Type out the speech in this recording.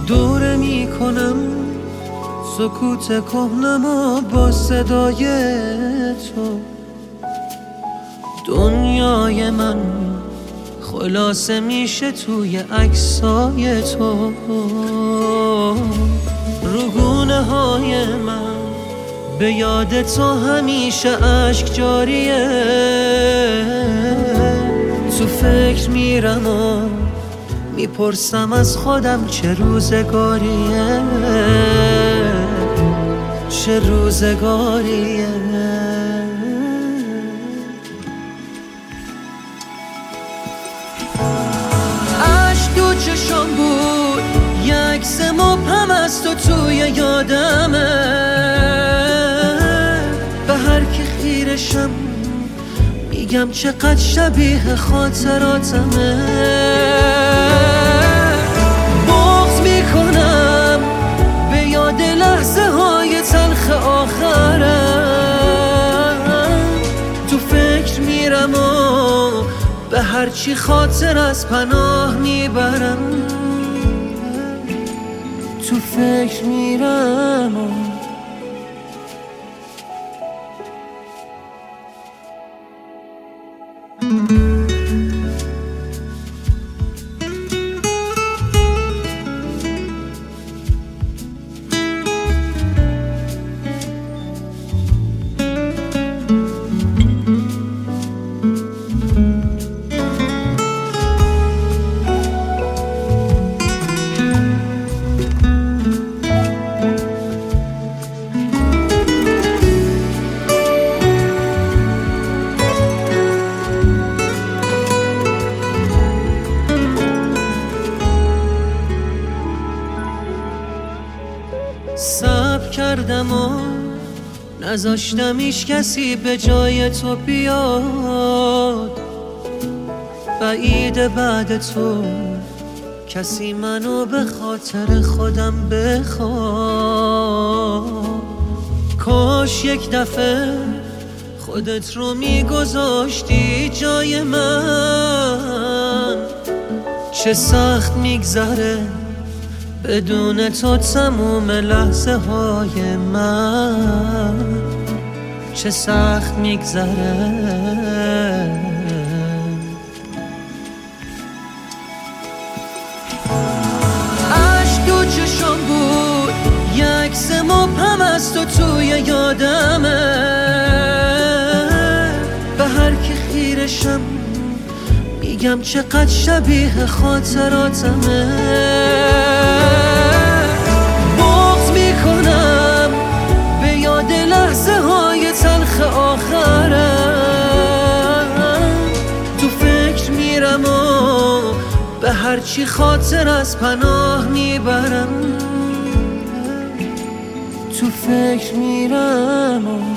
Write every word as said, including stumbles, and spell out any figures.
دوره میکنم سکوت کهنمو با صدای تو. دنیای من خلاصه میشه توی عکسای تو. روگونه های من به یاد تو همیشه اشک جاریه. تو فکر میرم و میپرسم از خودم چه روزگاریه، چه روزگاریه. عشق تو چشم بود، یک عکس مبهم از تو توی یادمه. به هر کی خیرشم میگم چقدر شبیه خاطراتمه. بغض میکنم به یاد لحظه های تلخ آخرم. تو فکر میرم و به هرچی خاطر از پناه میبرم. تو فکر میرم و صبر کردم و نذاشتم هیچ کسی به جای تو بیاد. بعید بعد تو کسی منو به خاطر خودم بخواد. کاش یک دفعه خودت رو میگذاشتی جای من. چه سخت میگذره بدون تو تموم لحظه های من. چه سخت میگذره. عشق تو چشم بود، یک عکس مبهم از تو توی یادمه. به هر کی خیرشم میگم چقدر شبیه خاطراتمه. بغض میکنم به یاد لحظه های تلخ آخرم. تو فکر میرم و به هرچی خاطر از پناه میبرم. تو فکر میرم و